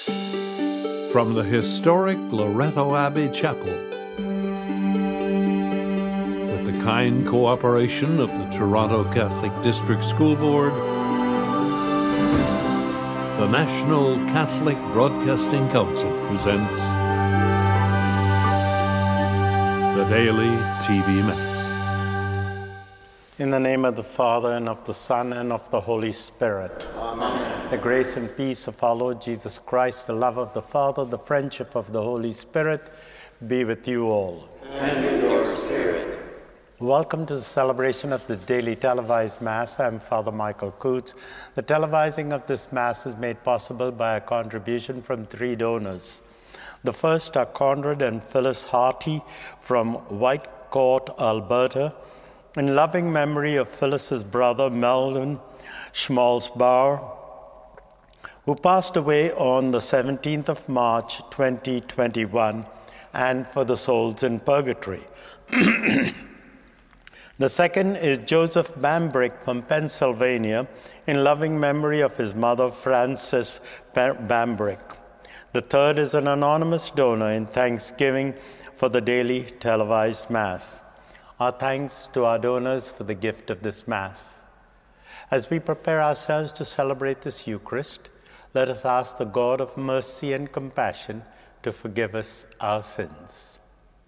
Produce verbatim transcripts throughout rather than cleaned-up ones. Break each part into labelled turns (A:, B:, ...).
A: From the historic Loretto Abbey Chapel, with the kind cooperation of the Toronto Catholic District School Board, the National Catholic Broadcasting Council presents the Daily T V Mass.
B: In the name of the Father, and of the Son, and of the Holy Spirit.
C: Amen.
B: The grace and peace of our Lord Jesus Christ, the love of the Father, the friendship of the Holy Spirit, be with you all.
C: And with your spirit.
B: Welcome to the celebration of the daily televised Mass. I'm Father Michael Coots. The televising of this Mass is made possible by a contribution from three donors. The first are Conrad and Phyllis Harty from White Court, Alberta, in loving memory of Phyllis's brother, Melvin Schmalzbauer, who passed away on the seventeenth of March, twenty twenty-one, and for the souls in purgatory. The second is Joseph Bambrick from Pennsylvania, in loving memory of his mother, Frances Bambrick. The third is an anonymous donor in thanksgiving for the daily televised Mass. Our thanks to our donors for the gift of this Mass. As we prepare ourselves to celebrate this Eucharist, let us ask the God of mercy and compassion to forgive us our sins.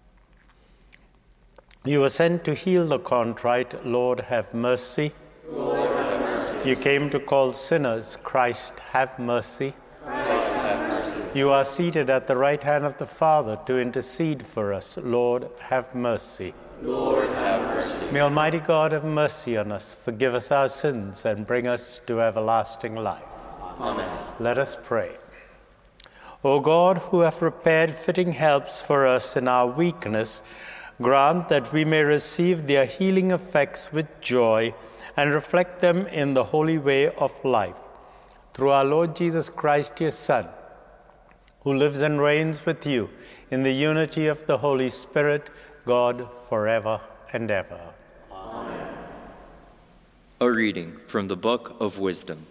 B: You were sent to heal the contrite. Lord, have mercy.
C: Lord, have mercy.
B: You came to call sinners. Christ, have mercy.
C: Christ, have mercy.
B: You are seated at the right hand of the Father to intercede for us. Lord, have mercy.
C: Lord, have mercy.
B: May Almighty God have mercy on us, forgive us our sins, and bring us to everlasting life.
C: Amen.
B: Let us pray. O God, who have prepared fitting helps for us in our weakness, grant that we may receive their healing effects with joy and reflect them in the holy way of life. Through our Lord Jesus Christ, your Son, who lives and reigns with you in the unity of the Holy Spirit, God, forever and ever.
C: Amen.
D: A reading from the Book of Wisdom.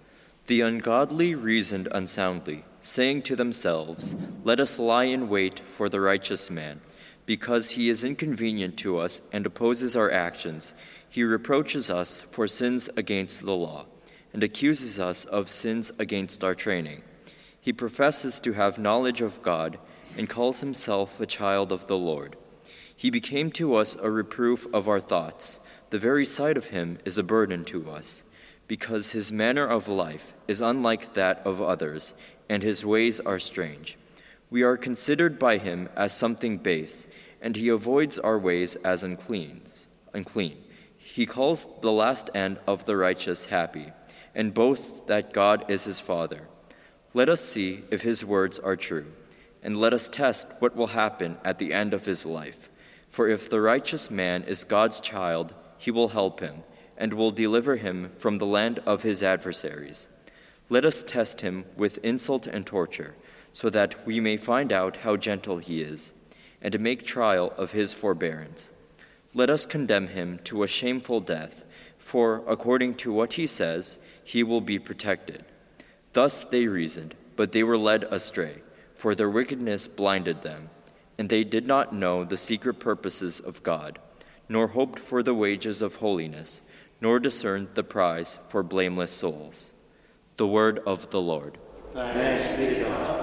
D: The ungodly reasoned unsoundly, saying to themselves, "Let us lie in wait for the righteous man. Because he is inconvenient to us and opposes our actions, he reproaches us for sins against the law, and accuses us of sins against our training. He professes to have knowledge of God, and calls himself a child of the Lord. He became to us a reproof of our thoughts. The very sight of him is a burden to us, because his manner of life is unlike that of others, and his ways are strange. We are considered by him as something base, and he avoids our ways as unclean. unclean. He calls the last end of the righteous happy, and boasts that God is his Father. Let us see if his words are true, and let us test what will happen at the end of his life. For if the righteous man is God's child, he will help him, and will deliver him from the land of his adversaries. Let us test him with insult and torture, so that we may find out how gentle he is, and make trial of his forbearance. Let us condemn him to a shameful death, for according to what he says, he will be protected." Thus they reasoned, but they were led astray, for their wickedness blinded them. And they did not know the secret purposes of God, nor hoped for the wages of holiness, nor discerned the prize for blameless souls. The word of the Lord.
C: Thanks be to God.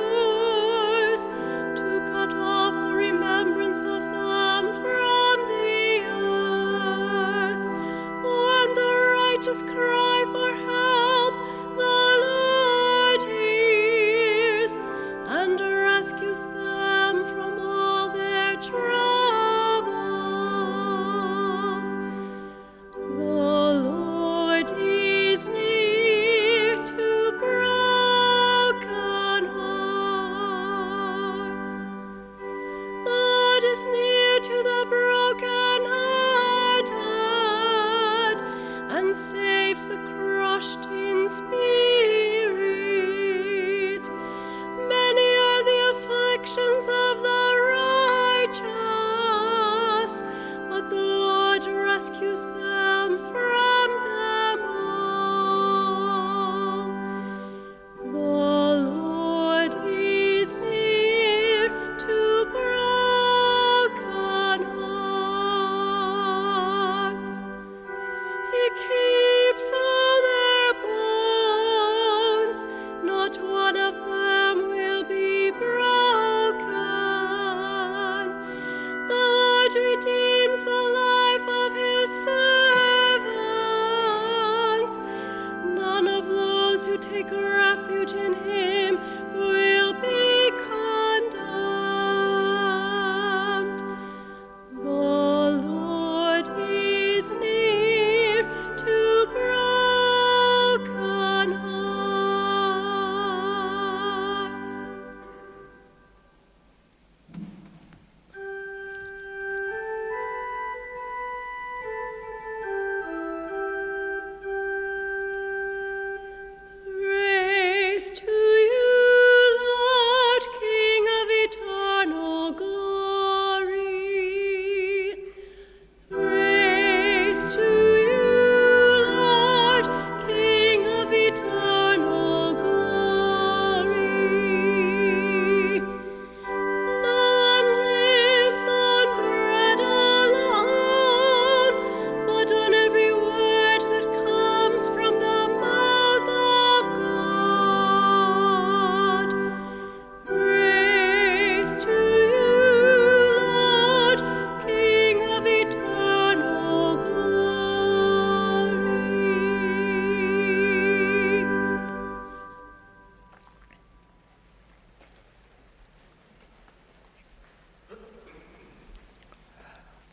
E: Remembrance of them from the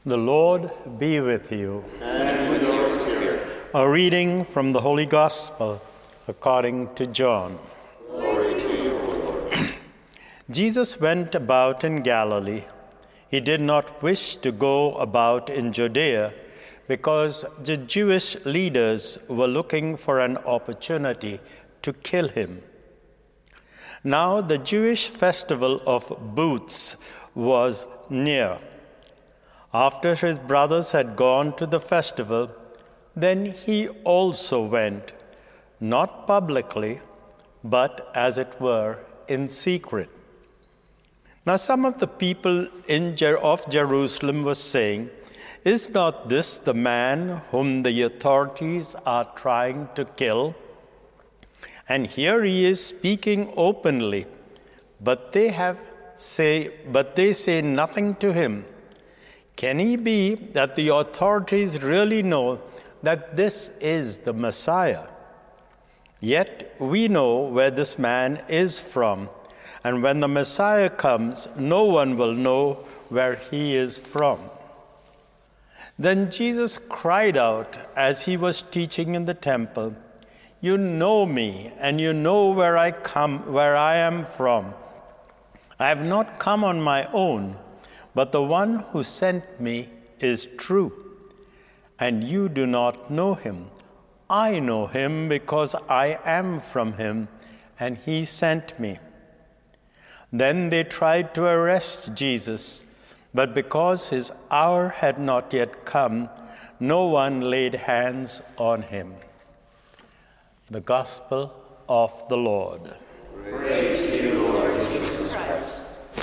B: The Lord be with you.
C: And with your spirit.
B: A reading from the Holy Gospel according to John.
C: Glory to you, O Lord.
B: Jesus went about in Galilee. He did not wish to go about in Judea because the Jewish leaders were looking for an opportunity to kill him. Now the Jewish festival of Booths was near. After his brothers had gone to the festival, then he also went, not publicly, but as it were in secret. Now some of the people in Jer- of Jerusalem were saying, "Is not this the man whom the authorities are trying to kill? And here he is speaking openly, but they have say, but they say nothing to him. Can it be that the authorities really know that this is the Messiah? Yet we know where this man is from, and when the Messiah comes, no one will know where he is from." Then Jesus cried out as he was teaching in the temple, "You know me, and you know where I come, where I am from. I have not come on my own, but the one who sent me is true. And you do not know him. I know him because I am from him, and he sent me." Then they tried to arrest Jesus, but because his hour had not yet come, no one laid hands on him. The Gospel of the Lord.
C: Praise to you, Lord Jesus Christ.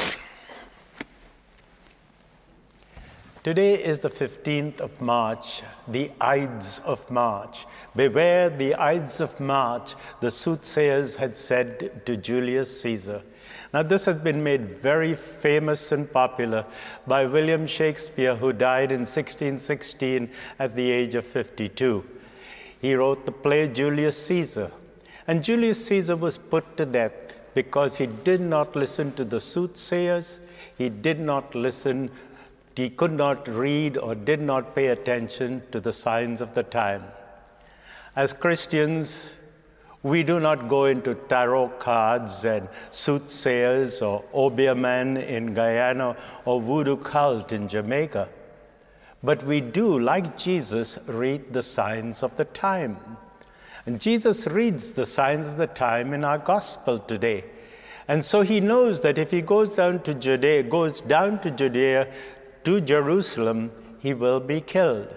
B: Today is the fifteenth of March, the Ides of March. Beware the Ides of March, the soothsayers had said to Julius Caesar. Now this has been made very famous and popular by William Shakespeare, who died in sixteen sixteen at the age of fifty-two. He wrote the play Julius Caesar. And Julius Caesar was put to death because he did not listen to the soothsayers, he did not listen He could not read or did not pay attention to the signs of the time. As Christians, we do not go into tarot cards and soothsayers or obeahman in Guyana or voodoo cult in Jamaica. But we do, like Jesus, read the signs of the time. And Jesus reads the signs of the time in our gospel today. And so he knows that if he goes down to Judea, goes down to Judea, to Jerusalem, he will be killed.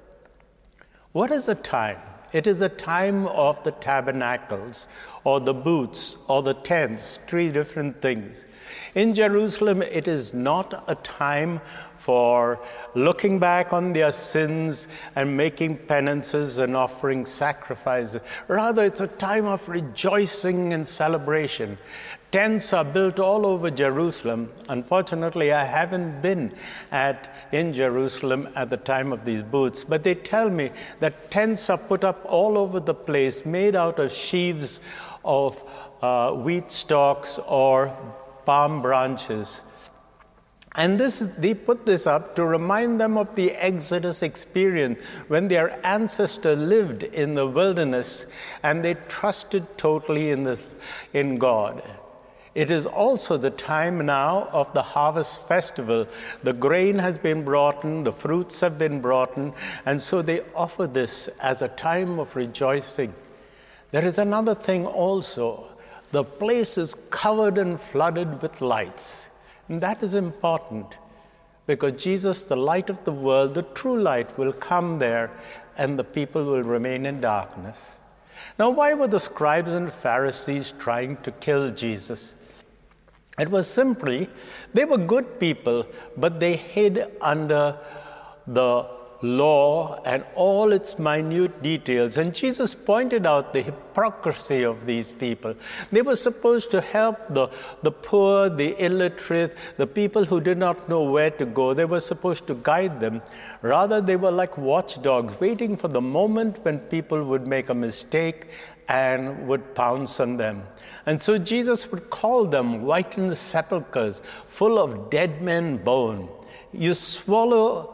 B: What is the time? It is the time of the tabernacles, or the booths, or the tents, three different things. In Jerusalem, it is not a time for looking back on their sins and making penances and offering sacrifices. Rather, it's a time of rejoicing and celebration. Tents are built all over Jerusalem. Unfortunately, I haven't been at in Jerusalem at the time of these booths, but they tell me that tents are put up all over the place, made out of sheaves of uh, wheat stalks or palm branches. And this, they put this up to remind them of the Exodus experience when their ancestor lived in the wilderness and they trusted totally in, the, in God. It is also the time now of the harvest festival. The grain has been brought in, the fruits have been brought in, and so they offer this as a time of rejoicing. There is another thing also. The place is covered and flooded with lights. And that is important because Jesus, the light of the world, the true light, will come there and the people will remain in darkness. Now, why were the scribes and Pharisees trying to kill Jesus? It was simply, they were good people, but they hid under the law and all its minute details. And Jesus pointed out the hypocrisy of these people. They were supposed to help the, the poor, the illiterate, the people who did not know where to go. They were supposed to guide them. Rather, they were like watchdogs, waiting for the moment when people would make a mistake and would pounce on them. And so Jesus would call them whitened sepulchres, full of dead men bone. You swallow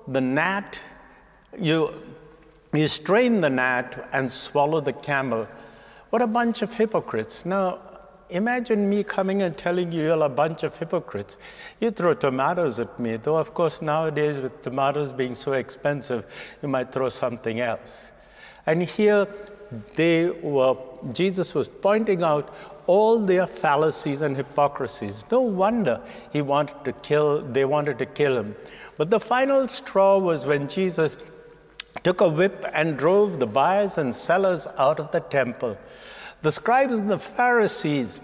B: the gnat, you, you strain the gnat and swallow the camel. What a bunch of hypocrites. Now, imagine me coming and telling you you're a bunch of hypocrites. You throw tomatoes at me, though of course nowadays with tomatoes being so expensive, you might throw something else. And here they were, Jesus was pointing out all their fallacies and hypocrisies. No wonder he wanted to kill, they wanted to kill him. But the final straw was when Jesus took a whip and drove the buyers and sellers out of the temple. The scribes and the Pharisees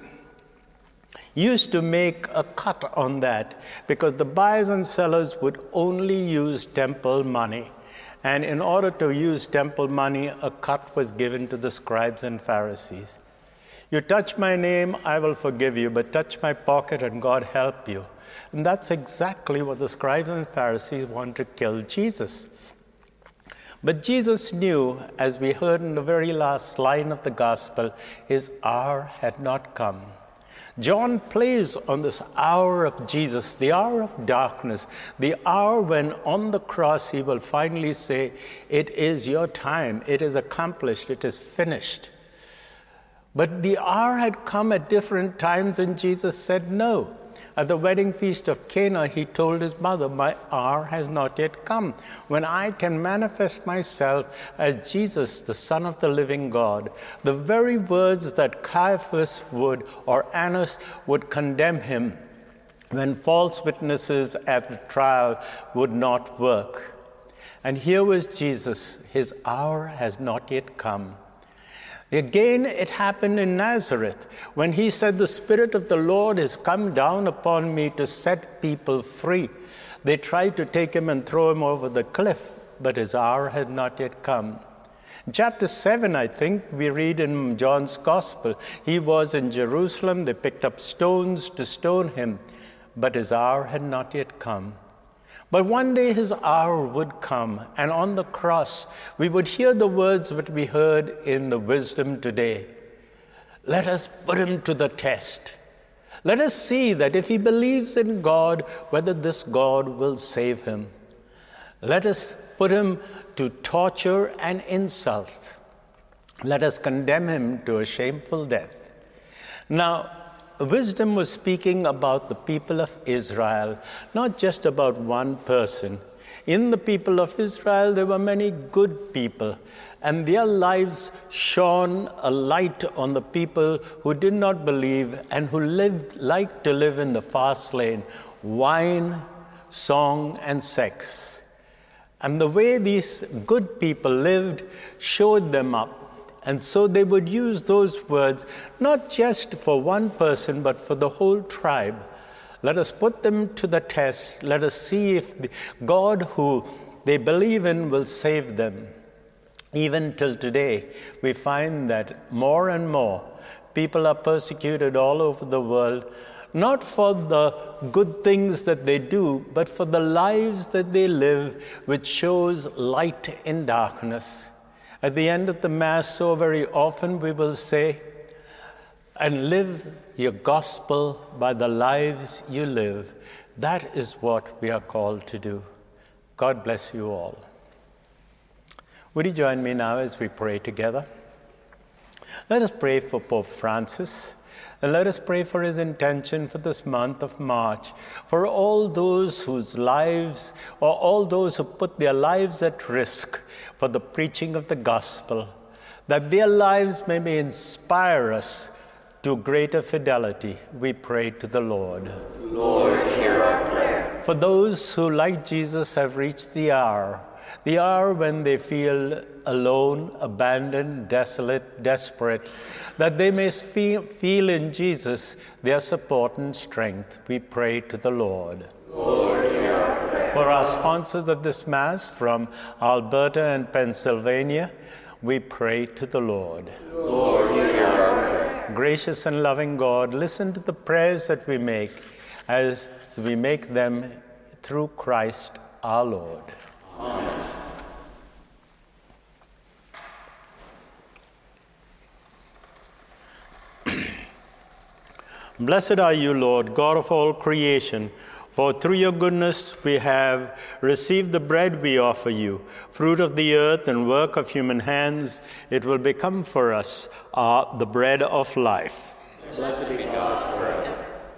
B: used to make a cut on that because the buyers and sellers would only use temple money. And in order to use temple money, a cut was given to the scribes and Pharisees. You touch my name, I will forgive you, but touch my pocket and God help you. And that's exactly what the scribes and Pharisees wanted to kill Jesus. But Jesus knew, as we heard in the very last line of the gospel, his hour had not come. John plays on this hour of Jesus, the hour of darkness, the hour when on the cross he will finally say, it is your time, it is accomplished, it is finished. But the hour had come at different times and Jesus said no. At the wedding feast of Cana, he told his mother, my hour has not yet come, when I can manifest myself as Jesus, the Son of the living God. The very words that Caiaphas would, or Annas would condemn him when false witnesses at the trial would not work. And here was Jesus, his hour has not yet come. Again, it happened in Nazareth when he said, the Spirit of the Lord has come down upon me to set people free. They tried to take him and throw him over the cliff, but his hour had not yet come. In chapter seven, I think, we read in John's Gospel, he was in Jerusalem, they picked up stones to stone him, but his hour had not yet come. But one day his hour would come, and on the cross we would hear the words that we heard in the wisdom today. Let us put him to the test. Let us see that if he believes in God, whether this God will save him. Let us put him to torture and insult. Let us condemn him to a shameful death. Now, wisdom was speaking about the people of Israel, not just about one person. In the people of Israel, there were many good people, and their lives shone a light on the people who did not believe and who lived, liked to live in the fast lane, wine, song, and sex. And the way these good people lived showed them up. And so they would use those words, not just for one person, but for the whole tribe. Let us put them to the test. Let us see if the God who they believe in will save them. Even till today, we find that more and more people are persecuted all over the world, not for the good things that they do, but for the lives that they live, which shows light in darkness. At the end of the Mass, so very often we will say, and live your gospel by the lives you live. That is what we are called to do. God bless you all. Would you join me now as we pray together? Let us pray for Pope Francis. And let us pray for his intention for this month of March, for all those whose lives, or all those who put their lives at risk for the preaching of the gospel, that their lives may inspire us to greater fidelity. We pray to the Lord.
C: Lord, hear our prayer.
B: For those who, like Jesus, have reached the hour, the hour when they feel alone, abandoned, desolate, desperate, that they may feel, feel in Jesus their support and strength. We pray to the Lord.
C: Lord, hear our prayer.
B: For our sponsors of this Mass from Alberta and Pennsylvania, we pray to the Lord.
C: Lord, hear our prayer.
B: Gracious and loving God, listen to the prayers that we make as we make them through Christ our Lord.
C: Amen.
B: Blessed are you, Lord, God of all creation, For through your goodness we have received the bread we offer you, fruit of the earth and work of human hands. It will become for us uh, the bread of life.
C: Blessed be God forever.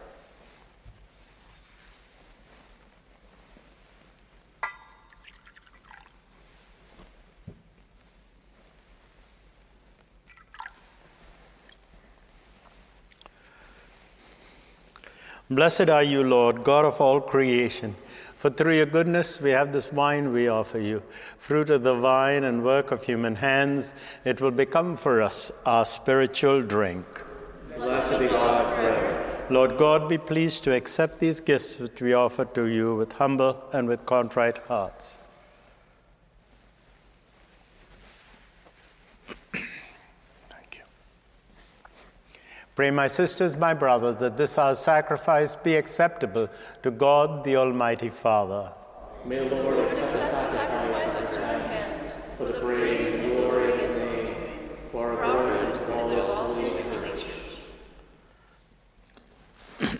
B: Blessed are you, Lord, God of all creation. For through your goodness we have this wine we offer you, fruit of the vine and work of human hands. It will become for us our spiritual drink.
C: Blessed be God forever.
B: Lord God, be pleased to accept these gifts which we offer to you with humble and with contrite hearts. Pray, my sisters, my brothers, that this our sacrifice be acceptable to God, the Almighty Father.
C: May the Lord accept the sacrifice at your hands for the praise and glory of his name, for our glory and to all his holy church.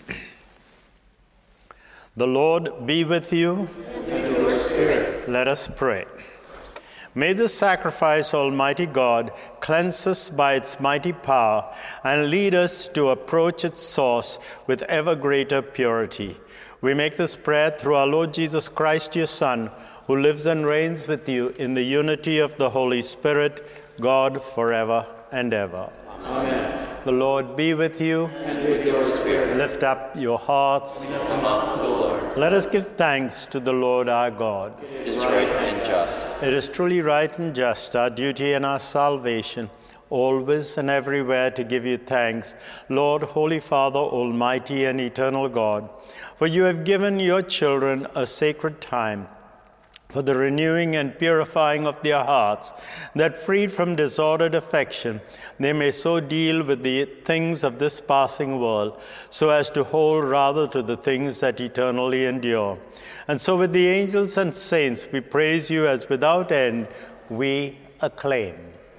B: The Lord be with you.
C: And with your spirit.
B: Let us pray. May this sacrifice, Almighty God, cleanse us by its mighty power and lead us to approach its source with ever greater purity. We make this prayer through our Lord Jesus Christ, your Son, who lives and reigns with you in the unity of the Holy Spirit, God, forever and ever.
C: Amen.
B: The Lord be with you.
C: And with your spirit.
B: Lift up your hearts.
C: Lift them up to the Lord.
B: Let us give thanks to the Lord our God.
C: It is right and just.
B: It is truly right and just, our duty and our salvation, always and everywhere to give you thanks, Lord, Holy Father, Almighty and eternal God, for you have given your children a sacred time for the renewing and purifying of their hearts, that freed from disordered affection, they may so deal with the things of this passing world, so as to hold rather to the things that eternally endure. And so with the angels and saints we praise you as without end we acclaim.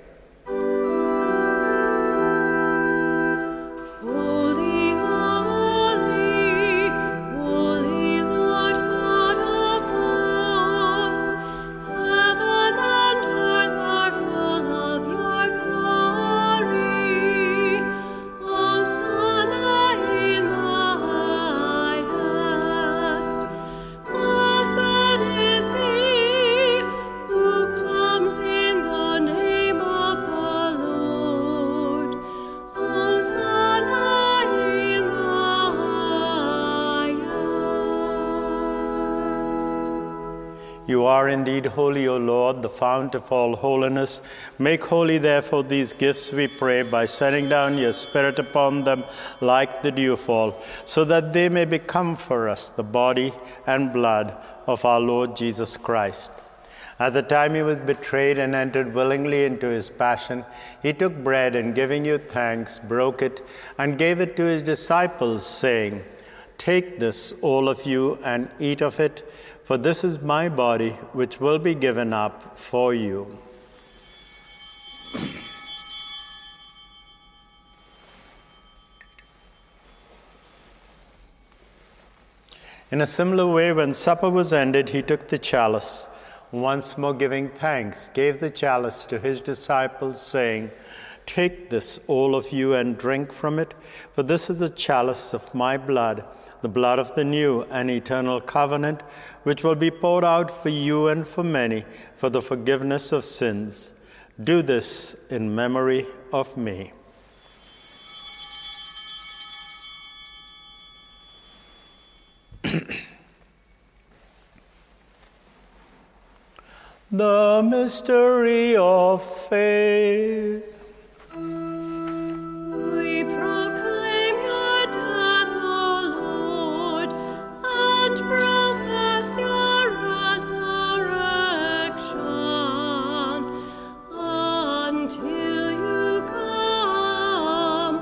B: You are indeed holy, O Lord, the fount of all holiness. Make holy, therefore, these gifts, we pray, by sending down your Spirit upon them like the dewfall, so that they may become for us the body and blood of our Lord Jesus Christ. At the time he was betrayed and entered willingly into his passion, he took bread and, giving you thanks, broke it and gave it to his disciples, saying, "Take this, all of you, and eat of it, for this is my body, which will be given up for you." In a similar way, when supper was ended, he took the chalice. Once more giving thanks, gave the chalice to his disciples, saying, "Take this, all of you, and drink from it, for this is the chalice of my blood, the blood of the new and eternal covenant, which will be poured out for you and for many for the forgiveness of sins. Do this in memory of me." The mystery of faith.
E: We proclaim your death, O Lord, and profess your resurrection until you come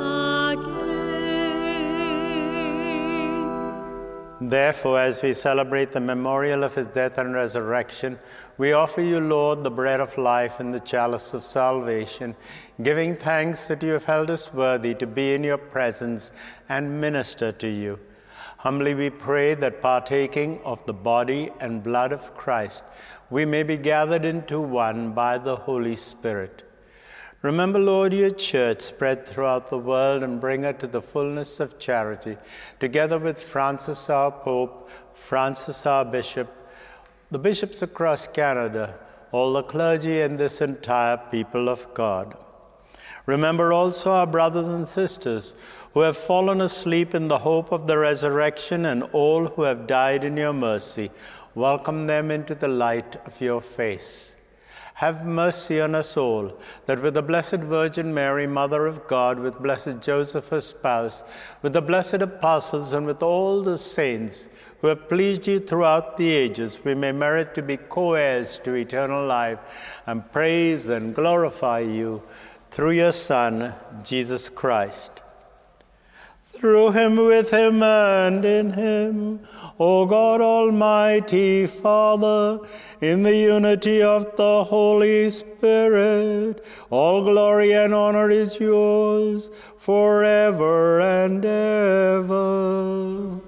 E: again.
B: Therefore, as we celebrate the memorial of his death and resurrection, we offer you, Lord, the bread of life and the chalice of salvation, giving thanks that you have held us worthy to be in your presence and minister to you. Humbly we pray that partaking of the body and blood of Christ, we may be gathered into one by the Holy Spirit. Remember, Lord, your church spread throughout the world and bring her to the fullness of charity, together with Francis our Pope, Francis our Bishop, the bishops across Canada, all the clergy and this entire people of God. Remember also our brothers and sisters who have fallen asleep in the hope of the resurrection and all who have died in your mercy. Welcome them into the light of your face. Have mercy on us all, that with the Blessed Virgin Mary, Mother of God, with blessed Joseph, her spouse, with the blessed apostles, and with all the saints who have pleased you throughout the ages, we may merit to be co-heirs to eternal life and praise and glorify you through your Son, Jesus Christ. Through him, with him, and in him, O God, Almighty Father, in the unity of the Holy Spirit, all glory and honor is yours forever and ever.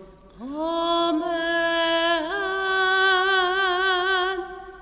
E: Amen.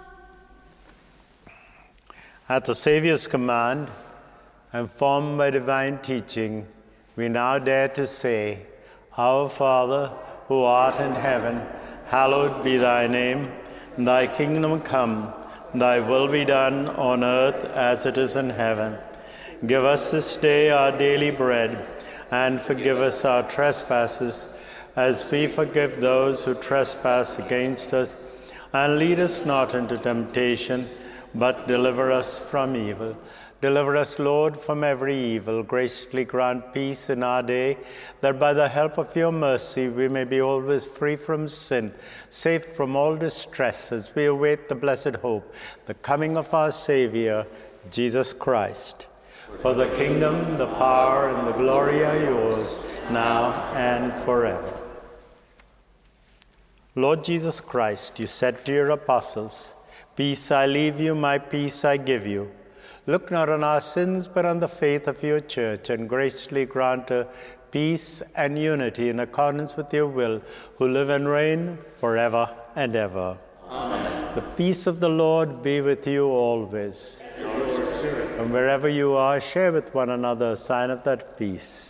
B: At the Savior's command, and formed by divine teaching, we now dare to say, Our Father, who art in heaven, hallowed be thy name. Thy kingdom come, thy will be done on earth as it is in heaven. Give us this day our daily bread, and forgive us our trespasses, as we forgive those who trespass against us. And lead us not into temptation, but deliver us from evil. Deliver us, Lord, from every evil. Graciously grant peace in our day, that by the help of your mercy we may be always free from sin, safe from all distress, as we await the blessed hope, the coming of our Savior, Jesus Christ. For the kingdom, the power, and the glory are yours, now and forever. Lord Jesus Christ, you said to your apostles, Peace I leave you, my peace I give you. Look not on our sins, but on the faith of your church, and graciously grant her peace and unity in accordance with your will, who live and reign forever and ever.
C: Amen.
B: The peace of the Lord be with you always.
C: And your spirit.
B: And wherever you are, share with one another a sign of that peace.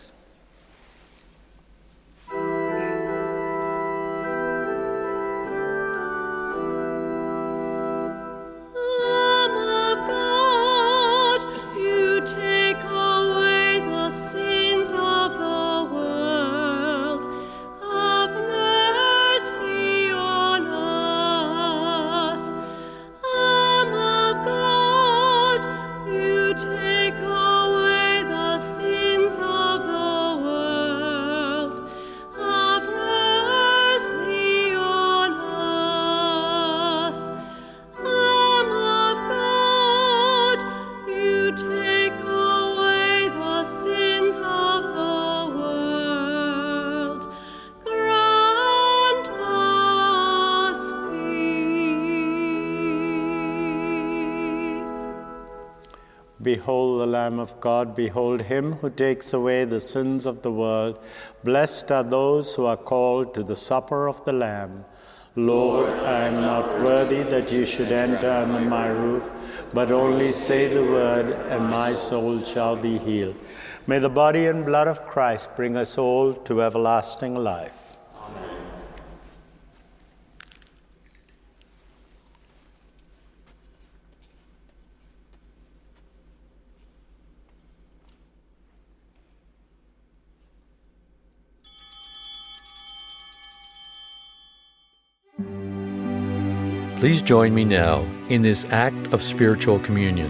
B: Behold the Lamb of God, behold him who takes away the sins of the world. Blessed are those who are called to the supper of the Lamb. Lord, I am not worthy that you should enter under my roof, but only say the word, and my soul shall be healed. May the body and blood of Christ bring us all to everlasting life.
A: Please join me now in this act of spiritual communion.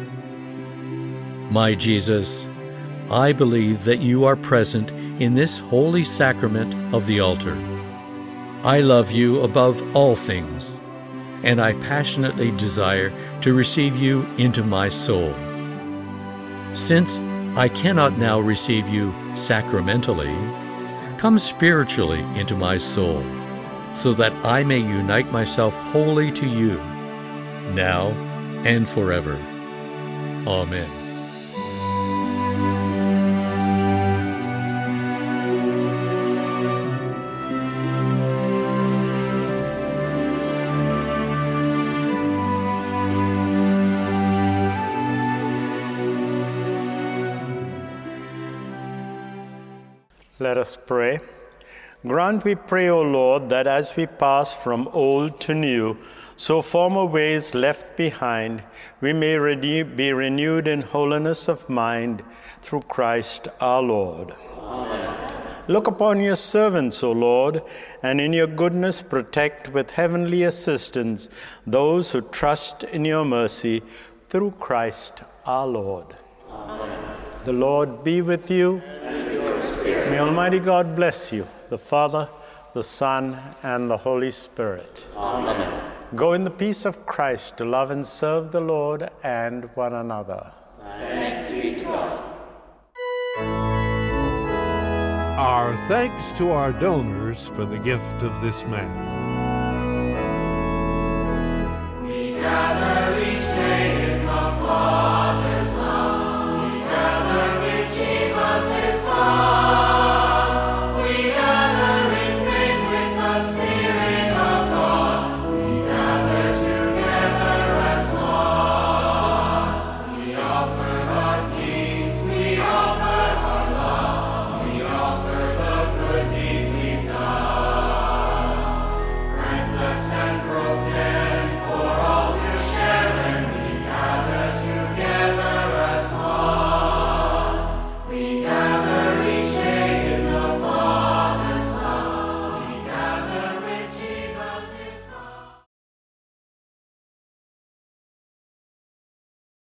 A: My Jesus, I believe that you are present in this holy sacrament of the altar. I love you above all things, and I passionately desire to receive you into my soul. Since I cannot now receive you sacramentally, come spiritually into my soul, so that I may unite myself wholly to you, now and forever. Amen.
B: Let us pray. Grant, we pray, O Lord, that as we pass from old to new, so former ways left behind, we may renew, be renewed in holiness of mind through Christ our Lord.
C: Amen.
B: Look upon your servants, O Lord, and in your goodness protect with heavenly assistance those who trust in your mercy through Christ our Lord.
C: Amen.
B: The Lord be with you.
C: And with your spirit.
B: May Almighty God bless you, the Father, the Son, and the Holy Spirit.
C: Amen.
B: Go in the peace of Christ to love and serve the Lord and one another.
C: Thanks be to God.
F: Our thanks to our donors for the gift of this Mass.